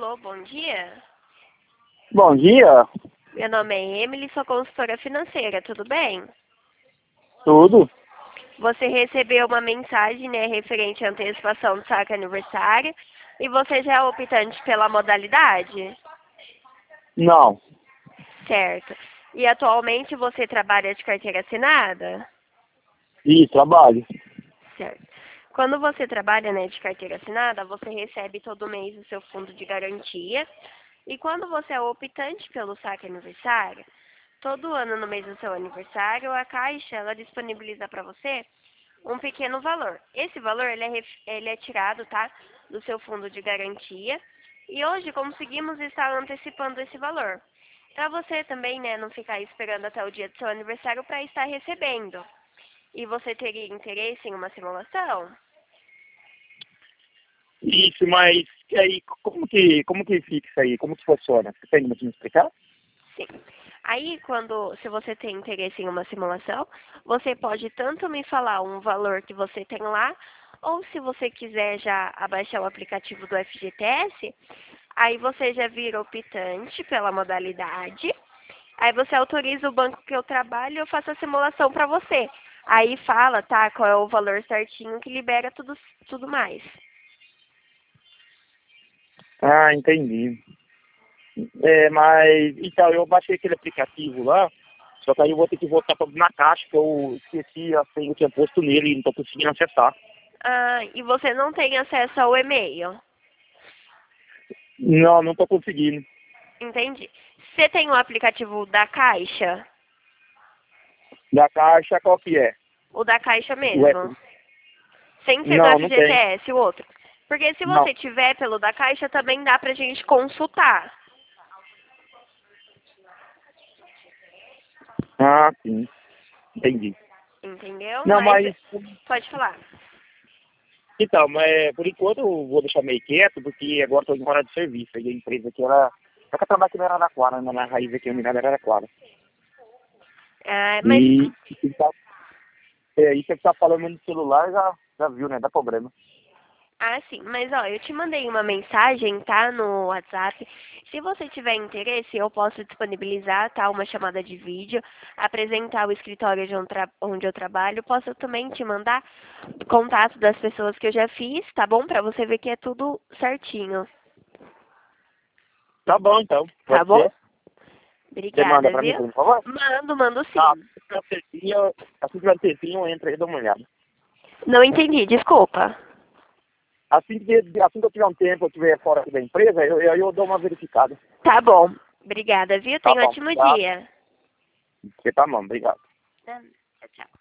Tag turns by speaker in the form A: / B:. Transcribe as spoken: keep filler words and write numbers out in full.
A: Alô, bom dia.
B: Bom dia,
A: Meu nome é Emily, sou consultora financeira, tudo bem?
B: tudo?
A: Você recebeu uma mensagem, né, referente à antecipação do saque aniversário e você já é optante pela modalidade?
B: Não,
A: Certo. E atualmente você trabalha de carteira assinada?
B: e trabalho.
A: Certo. Quando você trabalha, né, de carteira assinada, você recebe todo mês o seu fundo de garantia. E quando você é optante pelo saque aniversário, todo ano no mês do seu aniversário, a Caixa ela disponibiliza para você um pequeno valor. Esse valor ele é, ref- ele é tirado, tá, do seu fundo de garantia. E hoje conseguimos estar antecipando esse valor. Para você também, né, não ficar esperando até o dia do seu aniversário para estar recebendo. E você teria interesse em uma simulação?
B: Isso, mas e aí, como que, como que fica isso aí? Como que funciona? Você tem como me explicar?
A: Sim. Aí, quando, se você tem interesse em uma simulação, você pode tanto me falar um valor que você tem lá, ou se você quiser já abaixar o aplicativo do F G T S, aí você já vira optante pela modalidade, aí você autoriza o banco que eu trabalho e eu faço a simulação para você. Aí fala, tá, qual é o valor certinho que libera tudo, tudo mais.
B: Ah, entendi. É, mas, então, eu baixei aquele aplicativo lá, só que aí eu vou ter que voltar pra, na caixa, que eu esqueci a senha que eu tinha posto nele e não tô conseguindo acessar.
A: Ah, e você não tem acesso ao e-mail.
B: Não, não tô conseguindo.
A: Entendi. Você tem o aplicativo da Caixa?
B: Da caixa, qual que é?
A: O da Caixa
B: O
A: mesmo?
B: F...
A: Sem ser do
B: Não, não tem.
A: F G T S, o outro. Porque se
B: Não.
A: você tiver pelo da Caixa, também dá pra gente consultar.
B: Ah, sim, entendi.
A: Entendeu?
B: Não,
A: Mas
B: mas
A: pode falar.
B: então, mas por enquanto eu vou deixar meio quieto, porque agora estou em hora de serviço. E a empresa aqui, ela. Só que eu trabalho aqui na Araraquara, né? Na raiz aqui, a unidade era Araraquara.
A: Ah, mas,
B: E e tá, é, isso que tá falando no celular já, já viu, né? Dá problema.
A: ah, sim. Mas, ó, eu te mandei uma mensagem, tá? No WhatsApp. Se você tiver interesse, eu posso disponibilizar, tá? Uma chamada de vídeo, apresentar o escritório de onde, tra- onde eu trabalho. Posso também te mandar contato das pessoas que eu já fiz, tá bom? Pra você ver que é tudo certinho.
B: Tá bom, então.
A: Tá
B: Pode
A: bom?
B: ser. Você manda
A: Obrigada,
B: pra mim,
A: viu?
B: por favor?
A: Mando, mando
B: Tá.
A: sim.
B: Assim que tiver um tempinho, assim que tiver um tempinho, eu entro aí e dou uma olhada.
A: Não entendi, desculpa.
B: Assim que, assim que eu tiver um tempo, eu estiver fora aqui da empresa, eu, eu, eu dou uma verificada.
A: Tá bom. Obrigada, viu?
B: Tá
A: Tenha um
B: bom.
A: ótimo
B: Tá.
A: dia.
B: Você tá bom, obrigado.
A: Tchau, tchau.